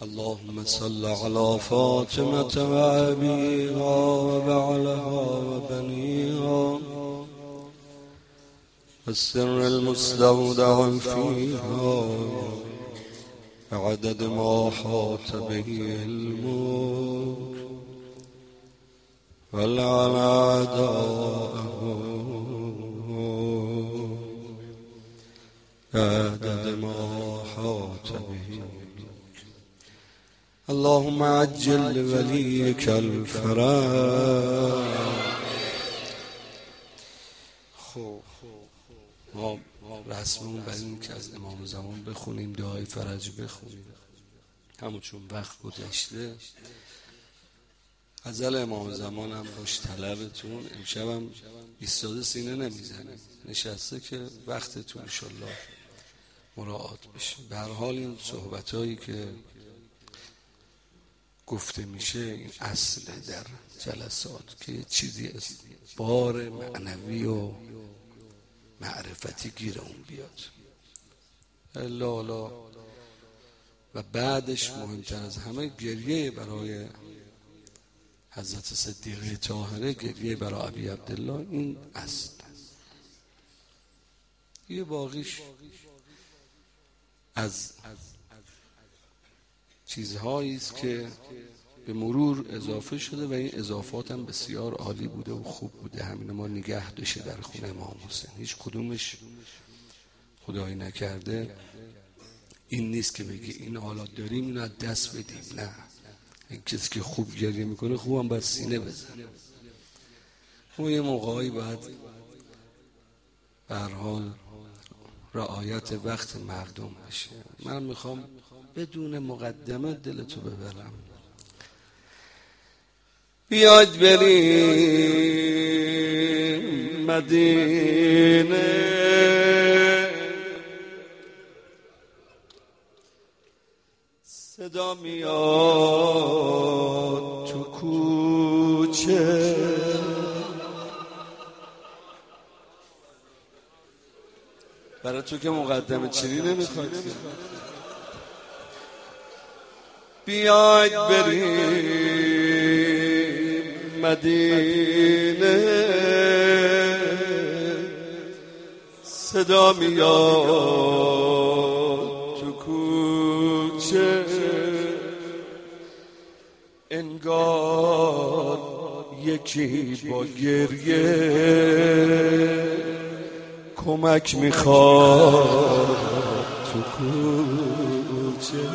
اللهم صل على فاطمة وأبيها وبعلها وبنيها والسر المستودع فيها بعدد ما حاط به علمك ولعن أعداءه بعدد ما حاط به. اللهم عجل لوليك الفرج. ما رسممون برای این که از امام زمان بخونیم، دعای فرج بخونیم، همون چون وقت گذشته. غزل امام زمان هم باش طلبتون. امشبم ایستاده سینه نمیزنیم، نشسته که وقتتون انشالله مراعات بشه. به هر حال این صحبتایی که گفته میشه این اصل در جلسات که یه چیزی بار معنوی و معرفتی گیر اون بیاد. لالا و بعدش مهمتر از همه گریه برای حضرت صدیقه طاهره، گریه برای ابی عبدالله. این اصل. یه باقیش از چیزهایی است که به مرور اضافه شده و این اضافات هم بسیار عالی بوده و خوب بوده. همین ما نگه داشته در خونه امام حسین. هیچ کدومش خدایی نکرده این نیست که بگی این حالات داریم اینو از دست بدیم. نه، این کسی که خوب گریه میکنه خوبم باید سینه بزنه. و یه موقعی باید به هر حال رعایت وقت مردم بشه. من میخوام بدون مقدمه دلتو ببرم. بیاید بریم مدینه، صدا میاد تو کوچه، برای تو که مقدمه چینی نمیخواد. بیاید بریم مدینه، صدا میاد تو کوچه، انگار یکی با گریه کمک میخواد تو کوچه.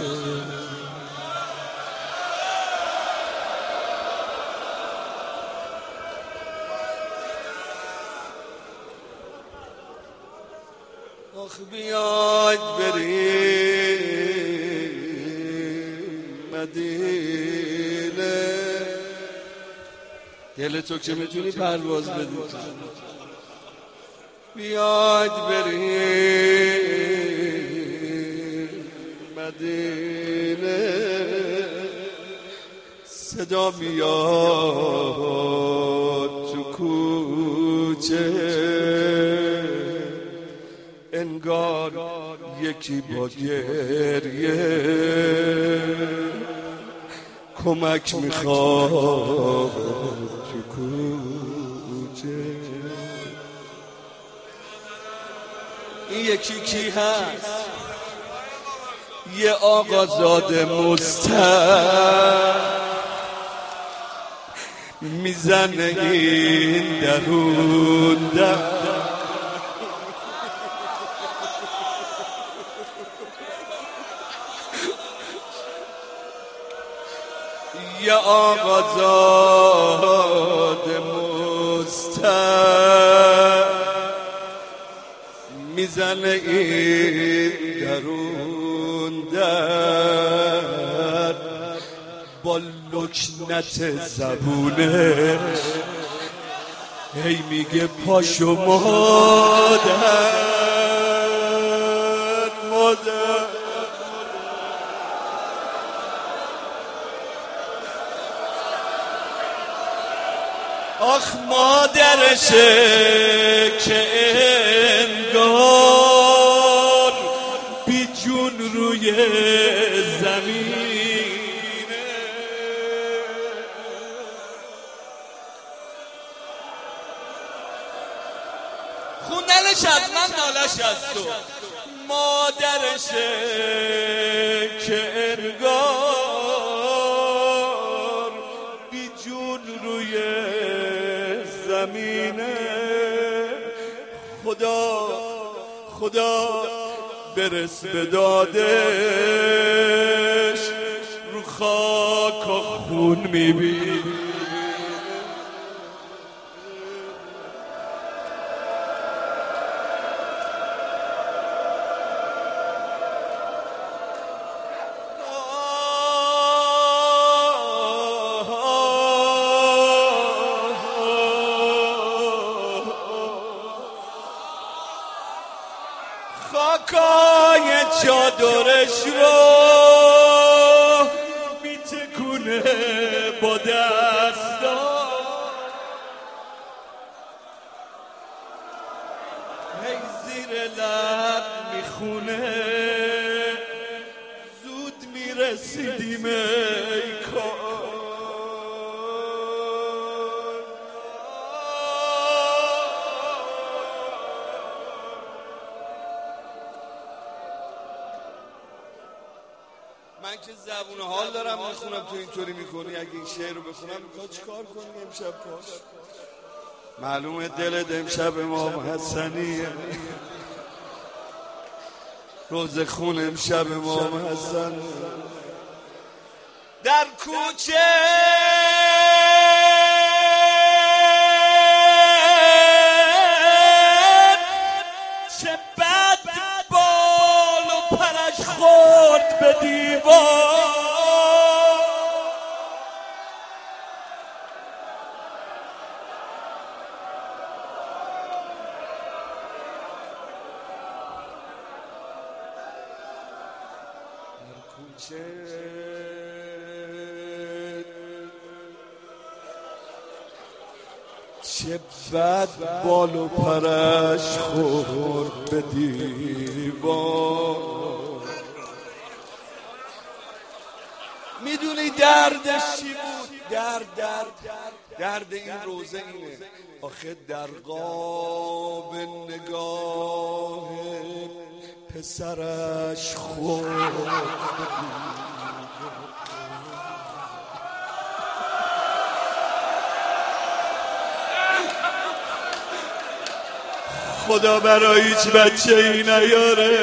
آخ بیاید بریم مدینه، دل تو که میتونی پرواز بدی. بیاید بریم مدینه، صدا میاد تو کوچه، انگار یکی با گریه کمک میخواد تو کوچه. این یکی کی هست؟ یه آقازاده مستر میزنه این درون در، یه آقازاده مستر میزنه این درون در، با لکنت زبونه هی میگه پاشو مادر مادر. آخ مادرشه که انگار بی جون روی زمین بودنش از من، نالش از تو. مادرشه که انگار بی جون روی زمینه. خدا برس به دادش، رو خاک و خون میبینه. خاکای چادرش رو میتکونه با دستا، هی زیر لب میخونه زود میرسیدیم ای کار. من که زبون حال دارم میخونم، تو اینطوری میکنی. اگه این شعر رو بخونم میخواد چیکار کنی امشب؟ پاش معلومه دلت امشب امام حسنیه، روز خون امشب امام حسن. در کوچه چه بد بال و پرش خورد به دیوار. چه بد بال و پرش خورد به دیوار. میدونی دردش چی بود؟ درد این روزه اینه آخه در قاب نگاه پسرش خورد. خدا برای هیچ بچه ای نیاره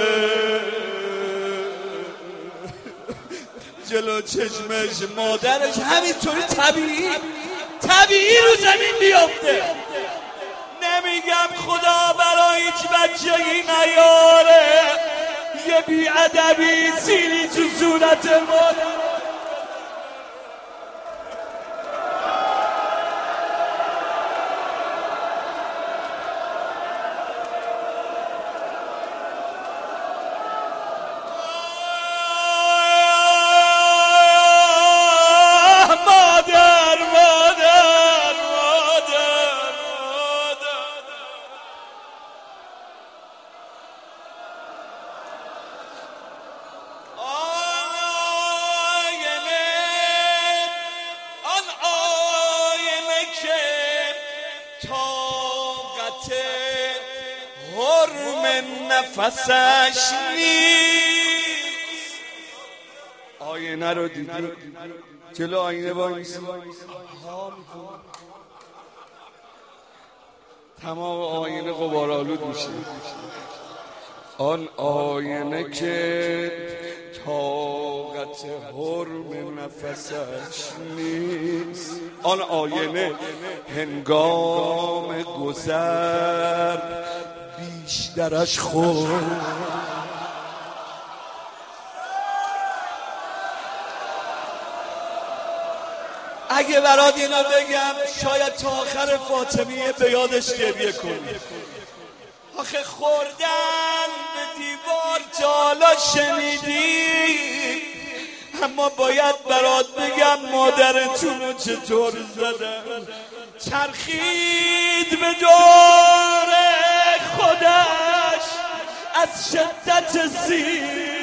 جلو چشمش مادرش همینطوری طبیعی رو زمین بیفته. نمیگم خدا برای هیچ بچه ای نیاره یه بی‌ادبی سیلی تو صورت مادر. حرم نفسش نیست. آینه رو دیدی؟ جلو آینه وایسی تمام آینه غبارآلود میشه. آن آینه که طاقت حرم نفسش نیست. آن آینه هنگام گذر بیشترش خورد. اگه برات اینو بگم شاید تا آخر فاطمیه به یادش گریه کنی. آخه خوردن به دیوار جالا شنیدی، اما باید برات بگم مادرتون رو چطور زدن. چرخید به دور خودش از شدت سیلی.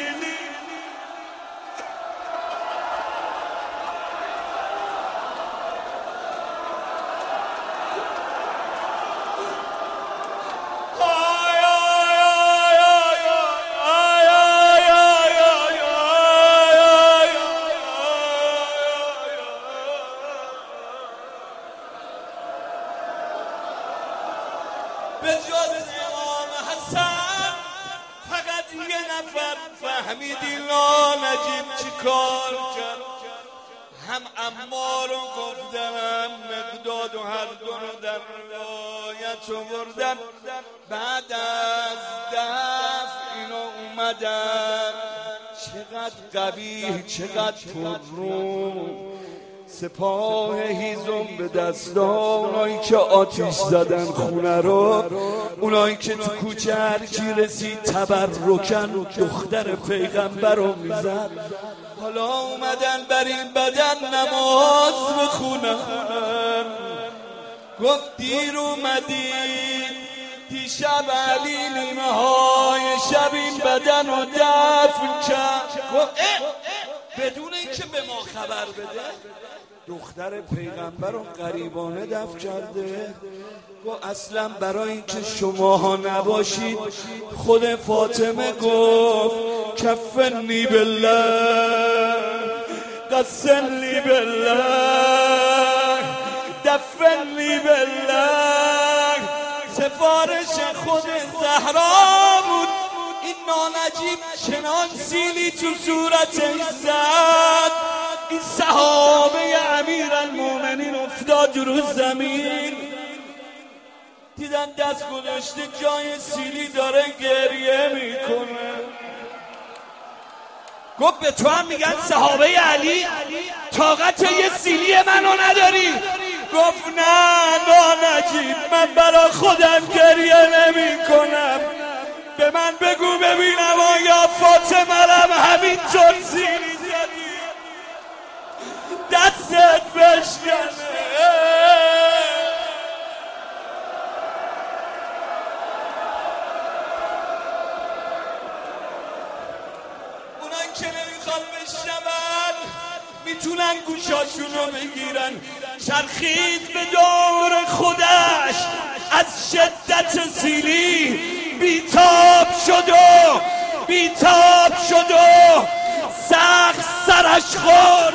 آی هم عمار رو گفتن، مقداد و هر دو رو در روایت آوردن. بعد از دفع اینا اومدن، چقدر قبیح، چقدر پررو. سپاه هیزم به دستا، اونایی که آتیش زدن خونه رو، اونایی که تو کوچه هر کی رسید تبرکن دختر پیغمبر رو میزد. حالا اومدن بر این بدن نماز بخونن. گفت دیر اومدید دیشب علی نیمه های شب این بدن رو دفن کرد. گفت بدون اینکه به ما خبر بده دختر پیغمبر رو غریبانه دفن کرده. گفت اصلا برای اینکه شماها نباشید خود فاطمه گفت کفنی بالله قسنی بالله دفنی بالله. سفارش خود زهرا بود. این نانجیب چنان سیلی تو صورتش زد، این صحابه امیرالمومنین افتاد رو زمین، دیدن دست گذاشته جای سیلی داره گریه میکنه. گفت به تو هم میگن صحابه علی؟ طاقت یه سیلی منو نداری؟ گفت نه نانجیب، من برا خودم گریه نمی کنم. به من بگو ببینم آیا فاطمه رم همینطور سیلی زدی؟ دستت بشکنه. اونان که نمیخواد بشنون میتونن گوشاشون رو بگیرن. چرخید به دور خودش، از شدت سیلی بیتاب شد و سخت سرش خورد.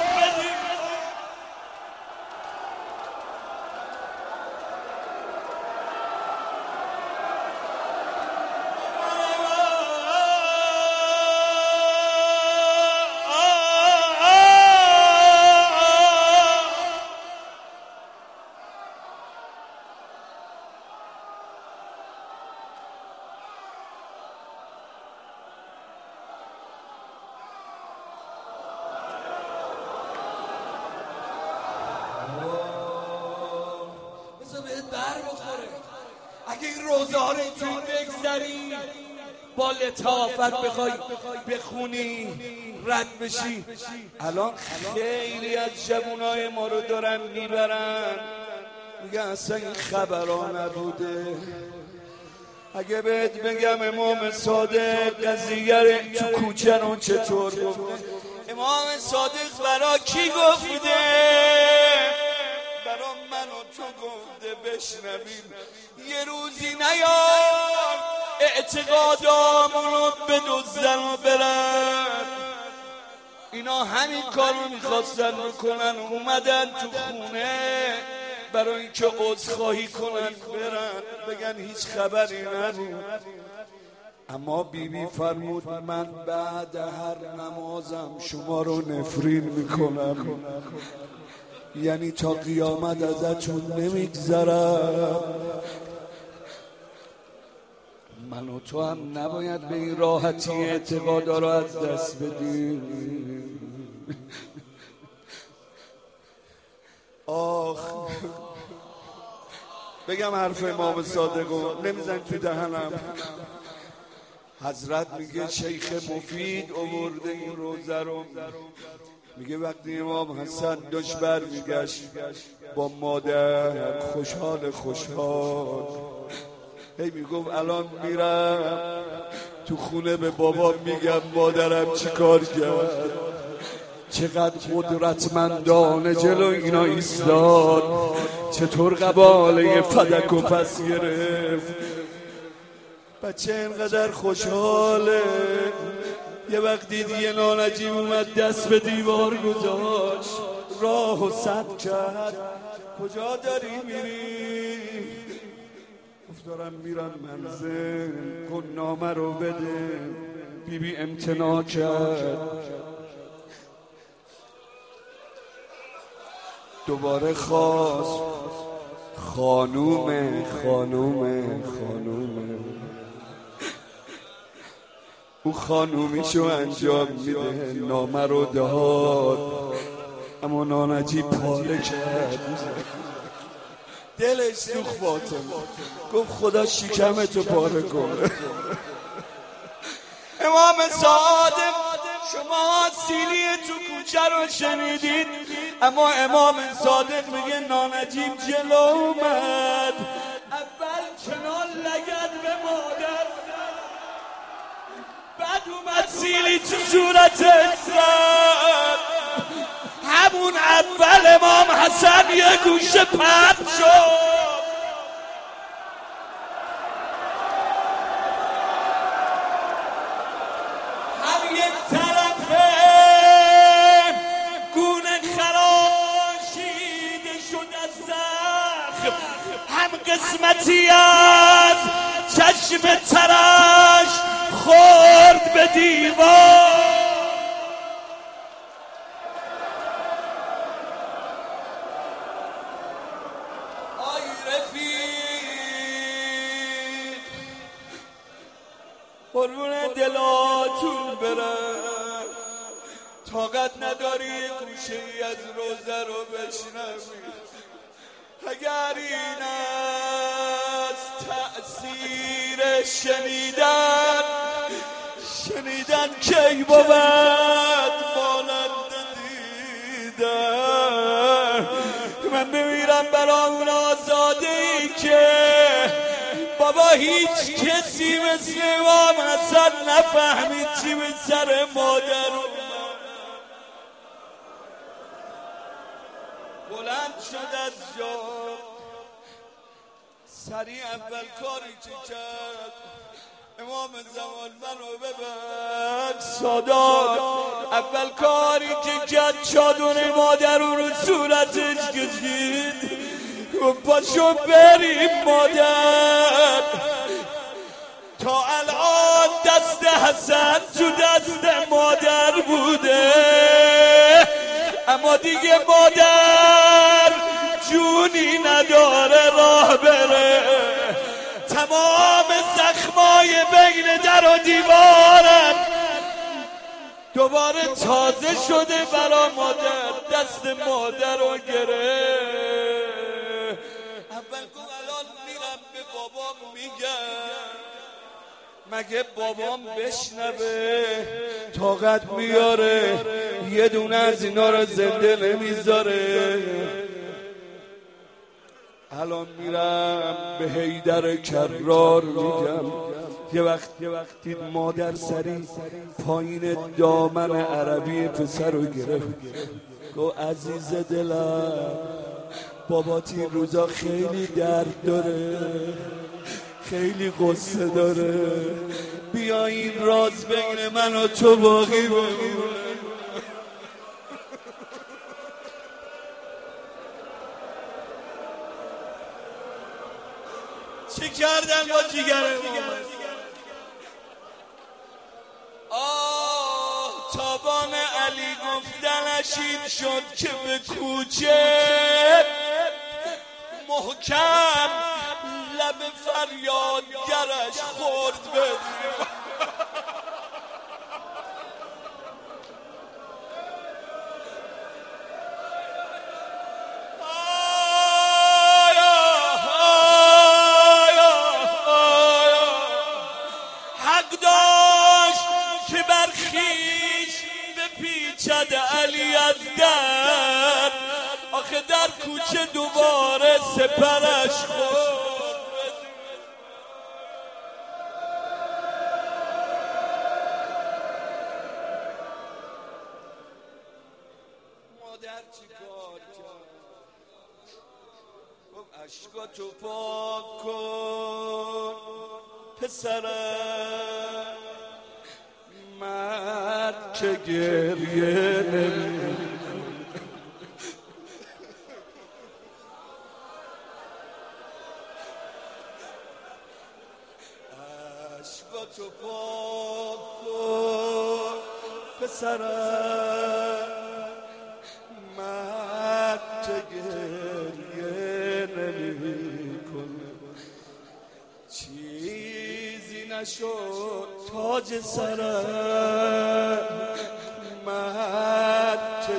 اگه این روزه ها رو اینجوری بگذری با لطافت بخوای بخونی رد بشی. الان خیلی از جوانای ما رو دارن میبرن، میگن اصلا این خبرها نبوده. اگه بهت بگم امام صادق قضیه تو کوچه رو چطور گفته؟ امام صادق برا کی گفته؟ برا من و تو گفته. بشنویم یه روزی نیار اعتقادامونو بدزدن و برن. اینا همین کار رو میخواستن بکنن، اومدن تو خونه برای اینکه عذرخواهی کنن برن، بگن هیچ خبری نبود. اما بیبی فرمود من بعد هر نمازم شما رو نفرین میکنم، یعنی تا قیامت ازتون نمیگذرم. من و تو هم نباید به این راحتی اعتقادا رو از دست بدیم. آخ بگم حرف امام صادقو نمیزن تو دهنم. حضرت میگه شیخ مفید آورده این روزه رو، میگه وقتی امام حسن داشت بر میگشت با مادر خوشحال هی میگفت الان میرم تو خونه به بابا میگم مادرم چی کار کرد، چقدر قدرتمندانه جلو اینا ایستاد، چطور قباله فدک و پس گرفت. بچه اینقدر خوشحاله. یه وقت دید یه نانجیب اومد دست به دیوار گذاشت، راه و سد کرد. کجا داری میری؟ گفت دارم میرم منزل، کن نامه رو بده. بیبی امتناع کرد. دوباره خواست خانومه اون خانومیشو انجام میده، نامه رو داد اما نانجی پاره کرد، دلش سوخت فاطمه، گفت خدا شکمتو پاره کنه. امام صادق شما سیلی تو کوچه رو شنیدید، اما امام صادق میگه نانجیم جلو اومد، اول کنار لگد به مادر، بعد اومد سیلی تو صورتش زد، همون اول امام حسن یه گوشه پرد شد. هم یک طرفه گونه خراشیده شد از زخم، هم قسمتی از چشم ترش خورد به دیوار. آی رفیق قربون دلاتون برم، طاقت نداری گوشه ای از روزه رو بشنوی، اگر این است تأثیر شنیدن کی بود مانند دیدن. من بمیرم برا اون آزاده ای که بابا هیچ کسی مثل امام حسن نفهمید چی به سر مادر بلند شد از جا، سریع اول کاری که کرد امام زمان منو ببر سادات، اول کاری که کرد چادر مادر رو صورتش کشید، گفت پاشو بریم مادر. تا الان دست حسن تو دست مادر بوده، اما دیگه مادر جونی نداره راه بره، تمام زخمای بین در و دیوارم دوباره تازه شده برا مادر، دست مادر رو گره. اول گفت الان میرم به بابام میگم، مگه بابام بشنوه طاقت میاره یه دونه از اینا رو زنده نمیذاره. الان میرم به حیدر کرار میگم، یه وقتی مادر سری پایین دامن عربی پسر رو گرفت، گفت عزیز دلم بابات این روزا خیلی درد داره، خیلی قصه داره، بیا این راز بین من و تو باقی بمونه. چه کردن با جیگر امام؟ آه تابان علی گفتنش این شد که به کوچه محکم لب فریادگرش خورد به حق داشت که برخیش بپیچد علی از در، آخه در کوچه دوباره سپرش خورد. مادر چی کار کرد؟ گفت اشکاتو پاک کن پسرم، مرد که گریه نمی اشکاتو پاک کن پسرم، مرد که نشد تاج سرم من که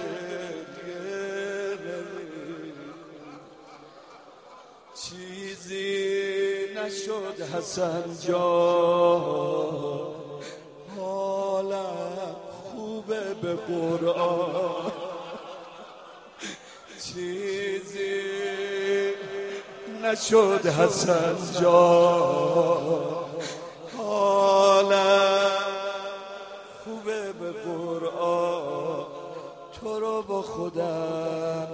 گریه چیزی نشد حسن جان حالم خوبه به قرآن چیزی نشد حسن جان حالم خوبه به قرآن تو رو با خودم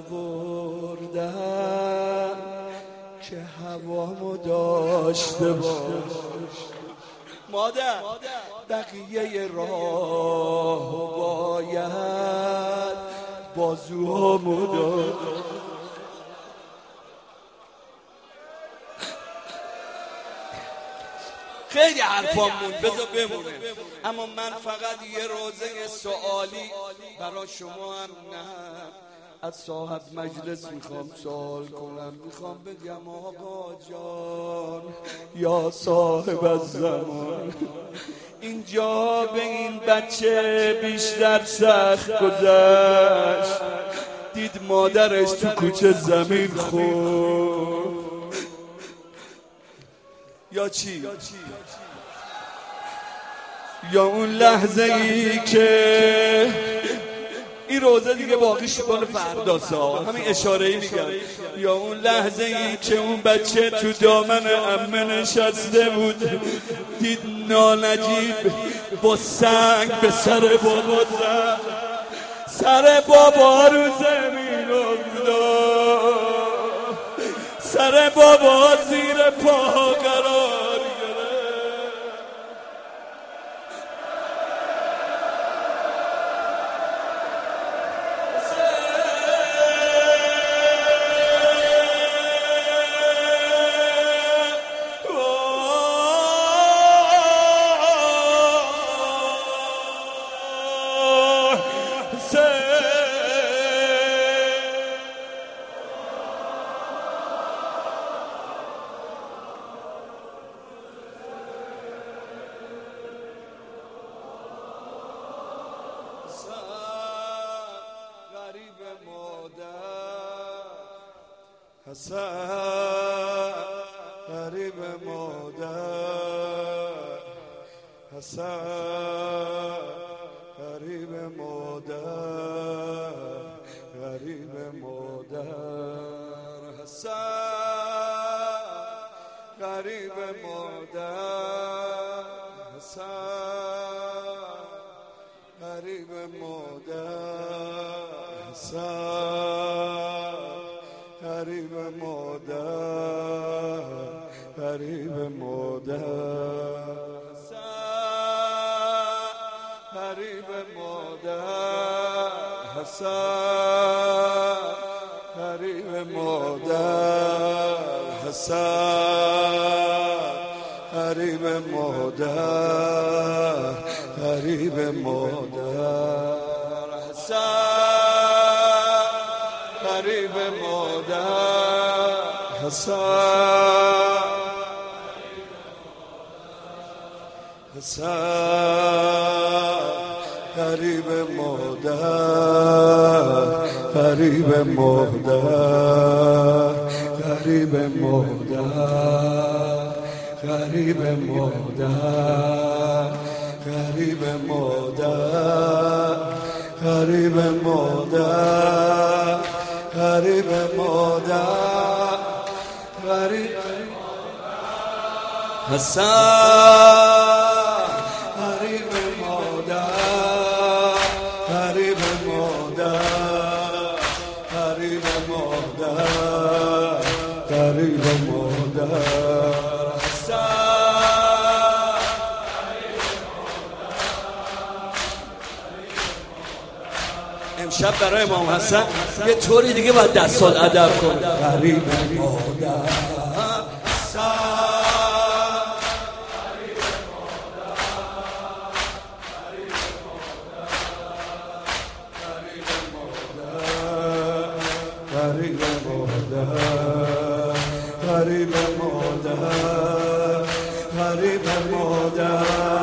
آوردم که هوامو داشته باش مادر بقیه راه باید بازوهامو داشت خیلی حرفامون بذار بمونه اما من فقط یه روزه سوالی برای شما هم نه از صاحب مجلس میخوام سوال کنم میخوام بگم آقا جان یا صاحب الزمان اینجا به این بچه بیشتر سخت گذشت دید مادرش تو کوچه زمین خورد یا چی؟ یا اون لحظه ای که این روزه دیگه باقیش مال فرداسا همین اشاره ای میگم یا اون لحظه ای که اون بچه تو دامن عمه نشسته بود دید نانجیب با سنگ به سر بابا زد سر بابا رو زمین افتاد سر بابا زیر پا قرار حسن غریب مادر حسن غریب مادر غریب مادر حسن غریب مادر حسن غریب مادر حسن غریب مادر غریب مادر غریب مادر حسن غریب مادر حسن غریب مادر غریب مادر حسن غریب مادر حسن غریب مادر غریب مادر غریب مادر غریب مادر غریب مادر غریب مادر غریب مادر غریب حسن غریب مادر غریب مادر غریب مادر غریب مادر امشب برای امام حسن یه طوری دیگه باید دستال ادب کن غریب مادر غریب مادر غریب مادر غریب مادر